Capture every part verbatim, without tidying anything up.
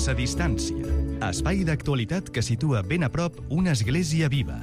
Sense distància. Espai d'actualitat que situa ben a prop una església viva.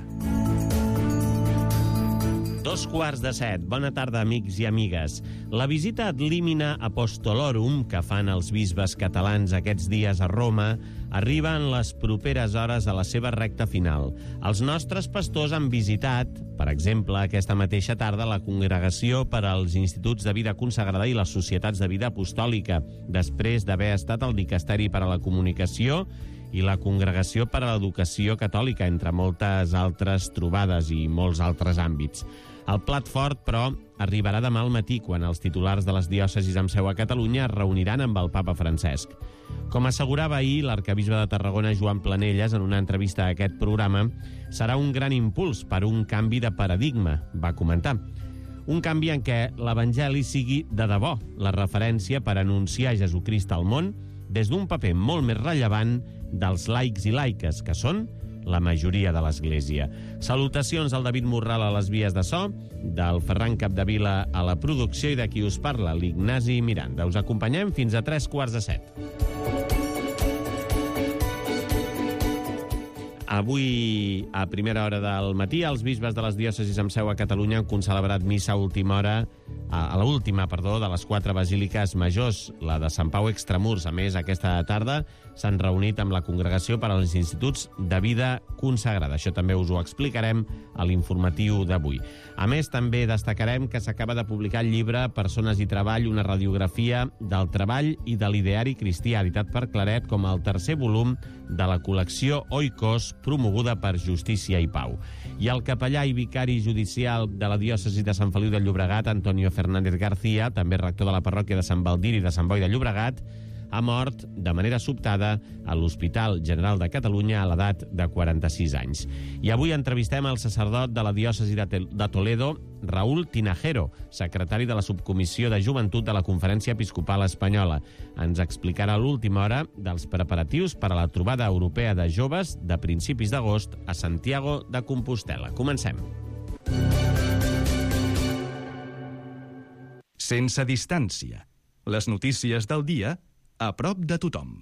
Dos quarts de set. Bona tarda, amics i amigues. La visita ad limina apostolorum que fan els bisbes catalans aquests dies a Roma arriba en les properes hores a la seva recta final. Els nostres pastors han visitat, per exemple, aquesta mateixa tarda, la Congregació per als Instituts de Vida Consagrada i les Societats de Vida Apostòlica, després d'haver estat al Dicasteri per a la Comunicació i la Congregació per a l'Educació Catòlica, entre moltes altres trobades i molts altres àmbits. El plat fort, però, arribarà demà al matí, quan els titulars de les diòcesis amb seu a Catalunya es reuniran amb el papa Francesc. Com assegurava ahir l'arcabisbe de Tarragona, Joan Planelles, en una entrevista a aquest programa, serà un gran impuls per un canvi de paradigma, va comentar. Un canvi en què l'Evangeli sigui de debò la referència per anunciar Jesucrist al món des d'un paper molt més rellevant dels laics i laiques, que són la majoria de l'Església. Salutacions al David Morral a les vies de so, del Ferran Capdevila a la producció i de qui us parla, l'Ignasi Miranda. Us acompanyem fins a tres quarts de set. Avui, a primera hora del matí, els bisbes de les diòcesis amb seu a Catalunya han concelebrat missa a última hora, a l'última, perdó, de les quatre basíliques majors, la de Sant Pau Extramurs. A més, aquesta tarda s'han reunit amb la Congregació per als Instituts de Vida Consagrada. Això també us ho explicarem a l'informatiu d'avui. A més, també destacarem que s'acaba de publicar el llibre Persones i Treball, una radiografia del treball i de l'ideari cristià, editat per Claret com el tercer volum de la col·lecció Oikos, promoguda per Justícia i Pau. I el capellà i vicari judicial de la diòcesi de Sant Feliu de Llobregat, Antonio Fernández García, també rector de la parròquia de Sant Baldiri de Sant Boi de Llobregat, ha mort de manera sobtada a l'Hospital General de Catalunya a l'edat de quaranta-sis anys. I avui entrevistem el sacerdot de la diòcesi de Toledo, Raúl Tinajero, secretari de la Subcomissió de Joventut de la Conferència Episcopal Espanyola. Ens explicarà a l'última hora dels preparatius per a la trobada europea de joves de principis d'agost a Santiago de Compostel·la. Comencem. Sense distància. Les notícies del dia a prop de tothom.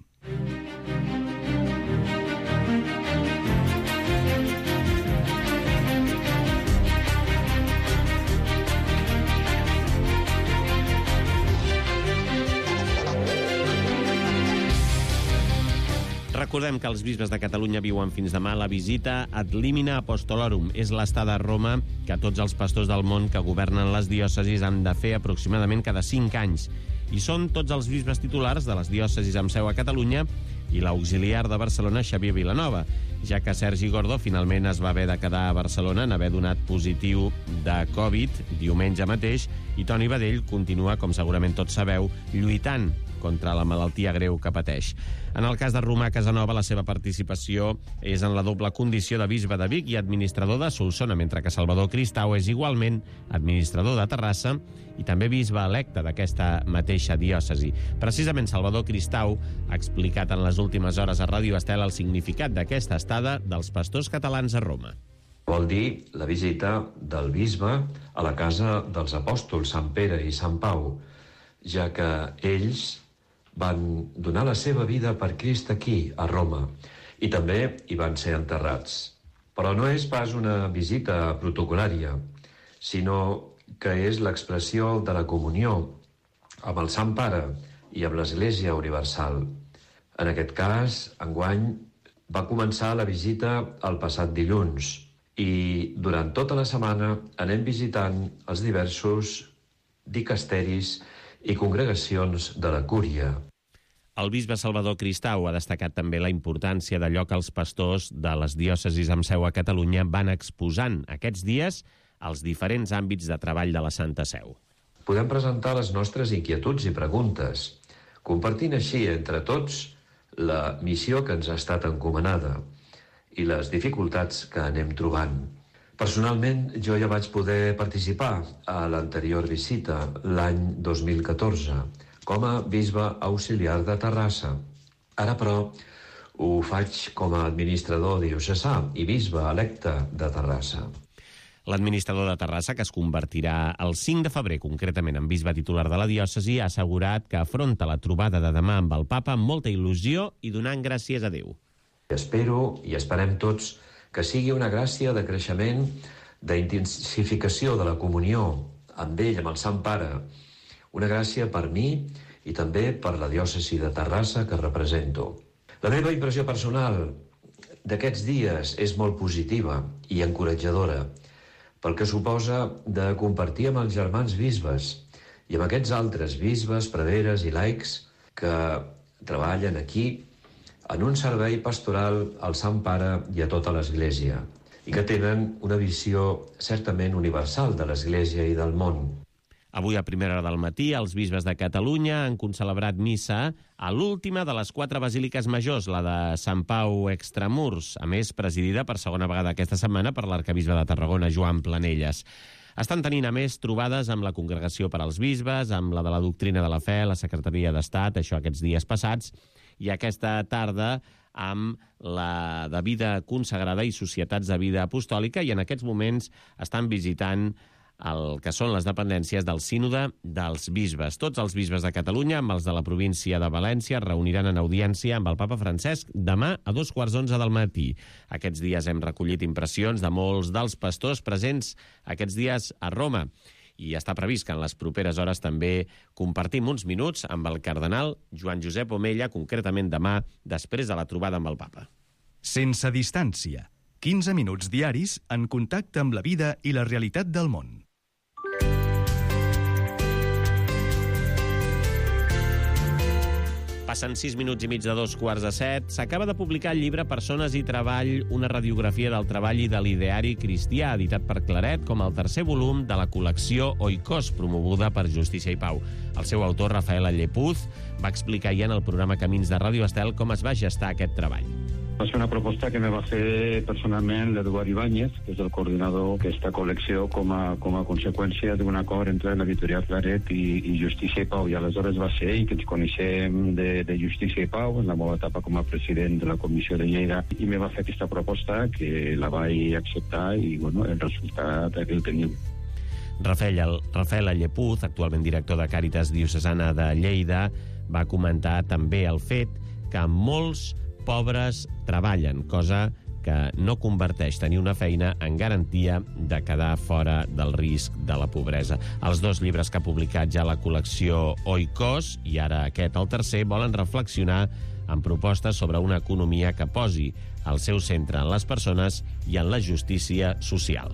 Recordem que els bisbes de Catalunya viuen fins demà la visita ad limina apostolorum. És l'estada a Roma que tots els pastors del món que governen les diòcesis han de fer aproximadament cada cinc anys. I són tots els bisbes titulars de les diòcesis amb seu a Catalunya i l'auxiliar de Barcelona, Xavier Vilanova, ja que Sergi Gordó finalment es va haver de quedar a Barcelona en haver donat positiu de Covid diumenge mateix, i Toni Badell continua, com segurament tots sabeu, lluitant contra la malaltia greu que pateix. En el cas de Romà Casanova, la seva participació és en la doble condició de bisbe de Vic i administrador de Solsona, mentre que Salvador Cristau és igualment administrador de Terrassa i també bisbe electe d'aquesta mateixa diòcesi. Precisament Salvador Cristau ha explicat en les últimes hores a Ràdio Estel el significat d'aquesta estada dels pastors catalans a Roma. Vol dir la visita del bisbe a la casa dels apòstols Sant Pere i Sant Pau, ja que ells van donar la seva vida per Crist aquí, a Roma, i també hi van ser enterrats. Però no és pas una visita protocolària, sinó que és l'expressió de la comunió amb el Sant Pare i amb l'Església Universal. En aquest cas, enguany, va començar la visita el passat dilluns, i durant tota la setmana anem visitant els diversos dicasteris i congregacions de la Cúria. El bisbe Salvador Cristau ha destacat també la importància d'allò que els pastors de les diòcesis amb seu a Catalunya van exposant aquests dies als diferents àmbits de treball de la Santa Seu. Podem presentar les nostres inquietuds i preguntes, compartint així entre tots la missió que ens ha estat encomanada i les dificultats que anem trobant. Personalment, jo ja vaig poder participar a l'anterior visita, l'any dos mil catorze, com a bisbe auxiliar de Terrassa. Ara, però, ho faig com a administrador diocesà i bisbe electe de Terrassa. L'administrador de Terrassa, que es convertirà el cinc de febrer, concretament en bisbe titular de la diòcesi, ha assegurat que afronta la trobada de demà amb el papa amb molta il·lusió i donant gràcies a Déu. Espero i esperem tots que sigui una gràcia de creixement, d'intensificació de la comunió amb ell, amb el Sant Pare. Una gràcia per mi i també per la diòcesi de Terrassa que represento. La meva impressió personal d'aquests dies és molt positiva i encoratjadora, pel que suposa de compartir amb els germans bisbes i amb aquests altres bisbes, preveres i laics que treballen aquí en un servei pastoral al Sant Pare i a tota l'Església i que tenen una visió certament universal de l'Església i del món. Avui a primera hora del matí, els bisbes de Catalunya han concelebrat missa a l'última de les quatre basíliques majors, la de Sant Pau Extramurs, a més presidida per segona vegada aquesta setmana per l'arcabisbe de Tarragona, Joan Planelles. Estan tenint, a més, trobades amb la Congregació per als Bisbes, amb la de la Doctrina de la Fe, la Secretaria d'Estat, això aquests dies passats, i aquesta tarda amb la de Vida Consagrada i Societats de Vida Apostòlica, i en aquests moments estan visitant el que són les dependències del Sínode dels Bisbes. Tots els bisbes de Catalunya, amb els de la província de València, es reuniran en audiència amb el papa Francesc demà a dos quarts d'onze del matí. Aquests dies hem recollit impressions de molts dels pastors presents aquests dies a Roma. I està previst que en les properes hores també compartim uns minuts amb el cardenal Joan Josep Omella, concretament demà, després de la trobada amb el papa. Sense distància. quinze minuts diaris en contacte amb la vida i la realitat del món. Passen sis minuts i mig de dos quarts de set. S'acaba de publicar el llibre Persones i Treball, una radiografia del treball i de l'ideari cristià, editat per Claret com el tercer volum de la col·lecció Oikos, promoguda per Justícia i Pau. El seu autor, Rafael Llepuz, va explicar ja en el programa Camins de Ràdio Estel com es va gestar aquest treball. Va ser una proposta que me va fer personalment l'Eduard Ibáñez, que és el coordinador d'aquesta col·lecció, com a, com a conseqüència d'un acord entre l'editorial Claret i, i Justícia i Pau. I aleshores va ser ell que ens coneixem de, de Justícia i Pau en la meva etapa com a president de la Comissió de Lleida, i me va fer aquesta proposta que la vaig acceptar i bueno, el resultat que el tenim. Rafael, Rafael Llepuz, actualment director de Càritas Diocesana de Lleida, va comentar també el fet que molts pobres treballen, cosa que no converteix tenir una feina en garantia de quedar fora del risc de la pobresa. Els dos llibres que ha publicat ja la col·lecció Oikos, i ara aquest, el tercer, volen reflexionar en propostes sobre una economia que posi el seu centre en les persones i en la justícia social.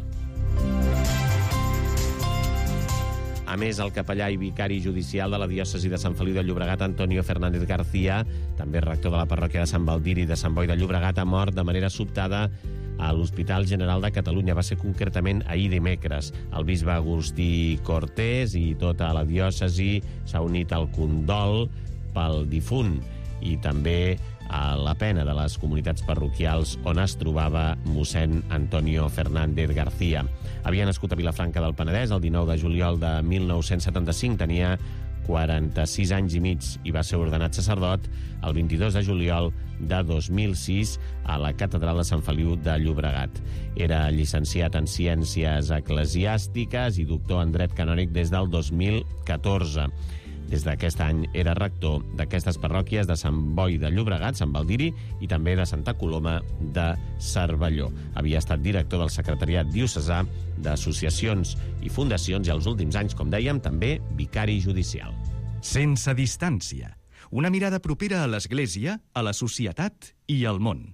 A més, el capellà i vicari judicial de la diòcesi de Sant Feliu de Llobregat, Antonio Fernández García, també rector de la parròquia de Sant Baldiri de Sant Boi de Llobregat, ha mort de manera sobtada a l'Hospital General de Catalunya. Va ser concretament ahir dimecres. El bisbe Agustí Cortés i tota la diòcesi s'ha unit al condol pel difunt i també a la pena de les comunitats parroquials on es trobava mossèn Antonio Fernández García. Havia nascut a Vilafranca del Penedès el dinou de juliol de mil nou-cents setanta-cinc, tenia quaranta-sis anys i mig i va ser ordenat sacerdot el vint-i-dos de juliol de dos mil sis a la catedral de Sant Feliu de Llobregat. Era llicenciat en Ciències Eclesiàstiques i doctor en Dret Canònic des del dos mil catorze. Des d'aquest any era rector d'aquestes parròquies de Sant Boi de Llobregat, Sant Baldiri i també de Santa Coloma de Cervelló. Havia estat director del Secretariat Diocesà d'Associacions i Fundacions i als últims anys, com dèiem, també vicari judicial. Sense distància. Una mirada propera a l'Església, a la societat i al món.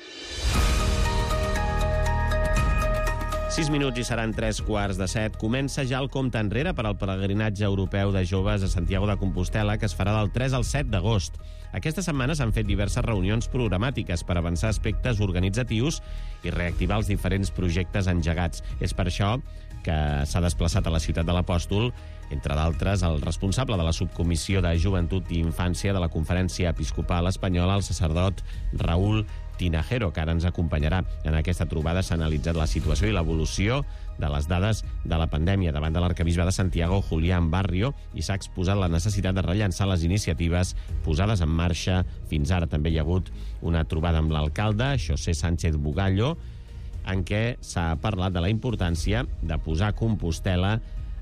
Sis minuts i seran tres quarts de set. Comença ja el compte enrere per al pelegrinatge europeu de joves a Santiago de Compostel·la, que es farà del tres al set d'agost. Aquesta setmana s'han fet diverses reunions programàtiques per avançar aspectes organitzatius i reactivar els diferents projectes engegats. És per això que s'ha desplaçat a la ciutat de l'Apòstol, entre d'altres, el responsable de la subcomissió de Joventut i Infància de la Conferència Episcopal Espanyola, el sacerdot Raúl Tinajero, que ara ens acompanyarà. En aquesta trobada s'ha analitzat la situació i l'evolució de les dades de la pandèmia davant de l'arcabisbe de Santiago, Julián Barrio, i s'ha exposat la necessitat de rellançar les iniciatives posades en marxa fins ara. També hi ha hagut una trobada amb l'alcalde, José Sánchez Bugallo, en què s'ha parlat de la importància de posar Compostel·la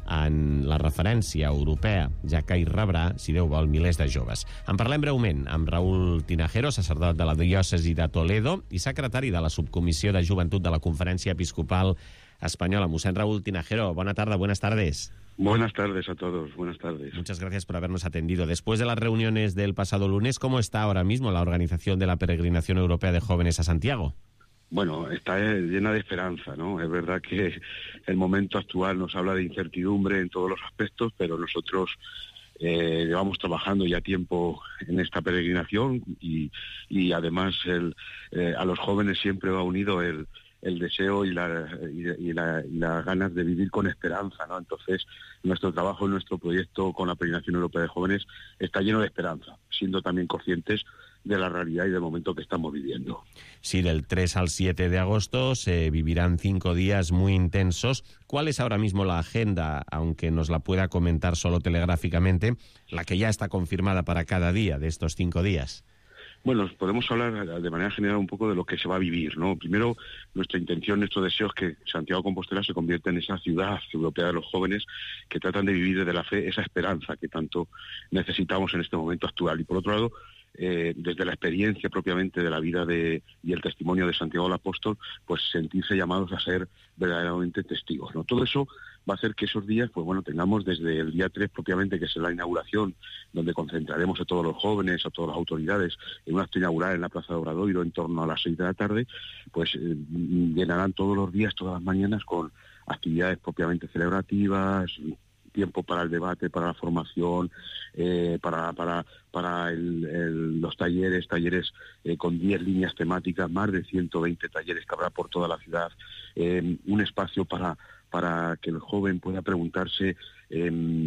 en la referència europea, ja que hi rebrà, si Déu vol, milers de joves. En parlem breument amb Raúl Tinajero, sacerdot de la diòcesi de Toledo i secretari de la Subcomissió de Joventut de la Conferència Episcopal Española. Mossèn Raúl Tinajero, buena tarde, buenas tardes. Buenas tardes a todos, buenas tardes. Muchas gracias por habernos atendido. Después de las reuniones del pasado lunes, ¿cómo está ahora mismo la organización de la Peregrinación Europea de Jóvenes a Santiago? Bueno, está llena de esperanza, ¿no? Es verdad que el momento actual nos habla de incertidumbre en todos los aspectos, pero nosotros eh, llevamos trabajando ya tiempo en esta peregrinación y, y además el, eh, a los jóvenes siempre va unido el, el deseo y, la, y, y, la, y las ganas de vivir con esperanza, ¿no? Entonces, nuestro trabajo, nuestro proyecto con la Peregrinación Europea de Jóvenes está lleno de esperanza, siendo también conscientes de la realidad y del momento que estamos viviendo. Sí, del tres al siete de agosto se vivirán cinco días muy intensos. ¿Cuál es ahora mismo la agenda, aunque nos la pueda comentar solo telegráficamente, la que ya está confirmada para cada día de estos cinco días? Bueno, podemos hablar de manera general un poco de lo que se va a vivir, ¿no? Primero, nuestra intención, nuestro deseo es que Santiago de Compostela se convierta en esa ciudad europea de los jóvenes que tratan de vivir desde la fe esa esperanza que tanto necesitamos en este momento actual. Y por otro lado, Eh, desde la experiencia propiamente de la vida de, y el testimonio de Santiago el Apóstol, pues sentirse llamados a ser verdaderamente testigos, ¿no? Todo eso va a hacer que esos días, pues bueno, tengamos desde el día tres propiamente, que es la inauguración, donde concentraremos a todos los jóvenes, a todas las autoridades, en un acto inaugural en la Plaza de Obradoiro en torno a las seis de la tarde, pues eh, llenarán todos los días, todas las mañanas, con actividades propiamente celebrativas, tiempo para el debate, para la formación, eh, para para para el, el, los talleres, talleres eh, con diez líneas temáticas, más de ciento veinte talleres que habrá por toda la ciudad, eh, un espacio para para que el joven pueda preguntarse eh,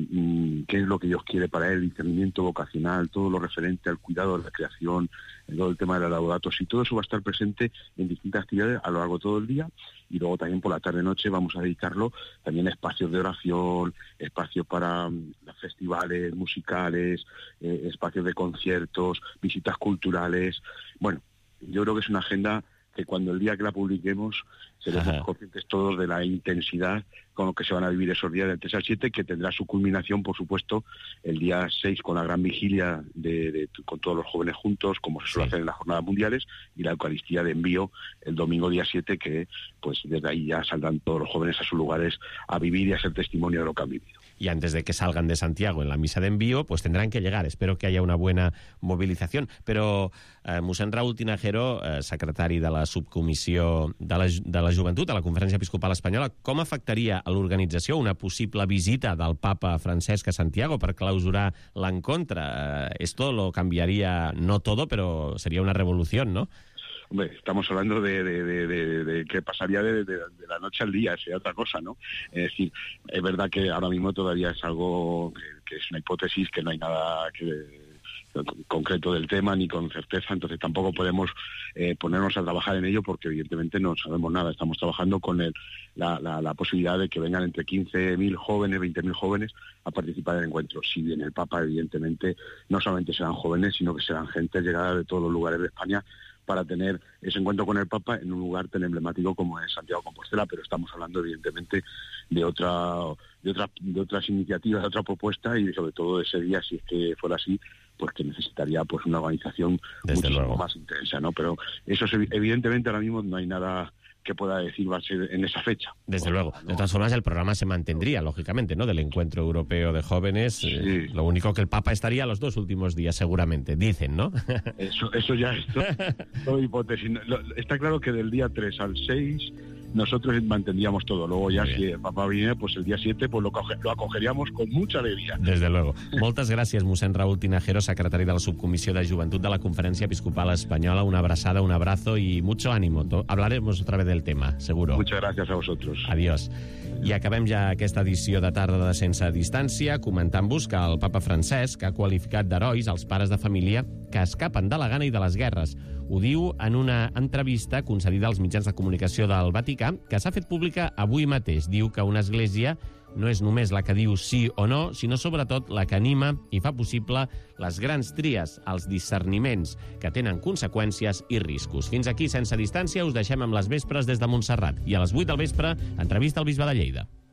qué es lo que Dios quiere para él, discernimiento vocacional, todo lo referente al cuidado de la creación, todo el tema de la Laudato Si, todo eso va a estar presente en distintas actividades a lo largo de todo el día, y luego también por la tarde-noche vamos a dedicarlo también a espacios de oración, espacios para um, festivales musicales, eh, espacios de conciertos, visitas culturales. Bueno, yo creo que es una agenda que cuando el día que la publiquemos seremos conscientes todos de la intensidad con lo que se van a vivir esos días del tres al siete, que tendrá su culminación, por supuesto, el día seis con la gran vigilia de, de, con todos los jóvenes juntos, como se suele sí. hacer en las jornadas mundiales, y la Eucaristía de envío el domingo día siete, que pues desde ahí ya saldrán todos los jóvenes a sus lugares a vivir y a ser testimonio de lo que han vivido. Y antes de que salgan de Santiago en la misa de envío, pues tendrán que llegar. Espero que haya una buena movilización. Però, eh, mossèn Raúl Tinajero, eh, secretari de la Subcomissió de la, de la Joventut de la Conferència Episcopal Espanyola, com afectaria a l'organització una possible visita del papa Francesc a Santiago per clausurar l'encontre? Eh, esto lo cambiaría, no todo, pero sería una revolución, ¿no? Hombre, estamos hablando de, de, de, de, de que pasaría de, de, de la noche al día, sería otra cosa, ¿no? Es decir, es verdad que ahora mismo todavía es algo que, que es una hipótesis, que no hay nada que concreto del tema ni con certeza, entonces tampoco podemos eh, ponernos a trabajar en ello porque evidentemente no sabemos nada. Estamos trabajando con el, la, la, la posibilidad de que vengan entre quince mil jóvenes, veinte mil jóvenes a participar en el encuentro. Si viene el Papa, evidentemente no solamente serán jóvenes, sino que serán gente llegada de todos los lugares de España para tener ese encuentro con el Papa en un lugar tan emblemático como es Santiago de Compostela, pero estamos hablando evidentemente de otra de otra de otras iniciativas, de otra propuesta, y sobre todo ese día, si es que fuera así, pues que necesitaría pues una organización Desde muchísimo luego. más intensa, ¿no? Pero eso es, evidentemente ahora mismo no hay nada que pueda decir va a ser en esa fecha. Desde o luego. sea, no. De todas formas, el programa se mantendría, lógicamente, ¿no? Del Encuentro Europeo de Jóvenes. Sí. Eh, lo único que el Papa estaría los dos últimos días, seguramente, dicen, ¿no? Eso, eso ya es todo, todo hipótesis. Lo- Está claro que del día tres al seis nosotros mantendríamos todo. Luego ya Muy si el Papa viene, pues el día siete pues lo, coge- lo acogeríamos con mucha alegría. Desde luego. Moltes gràcies, mossèn Raúl Tinajero, secretari de la Subcomissió de Joventut de la Conferència Episcopal Espanyola. Una abrazada, un abrazo y mucho ánimo. To- Hablaremos otra vez del tema, seguro. Muchas gracias a vosotros. Adiós. I acabem ja aquesta edició de tarda de Sense Distància comentant-vos que el papa Francesc ha qualificat d'herois els pares de família que escapen de la gana i de les guerres. Ho diu en una entrevista concedida als mitjans de comunicació del Vaticà que s'ha fet pública avui mateix. Diu que una església no és només la que diu sí o no, sinó sobretot la que anima i fa possible les grans tries, els discerniments, que tenen conseqüències i riscos. Fins aquí, Sense Distància, us deixem amb les vespres des de Montserrat. I a les vuit del vespre, entrevista al bisbe de Lleida.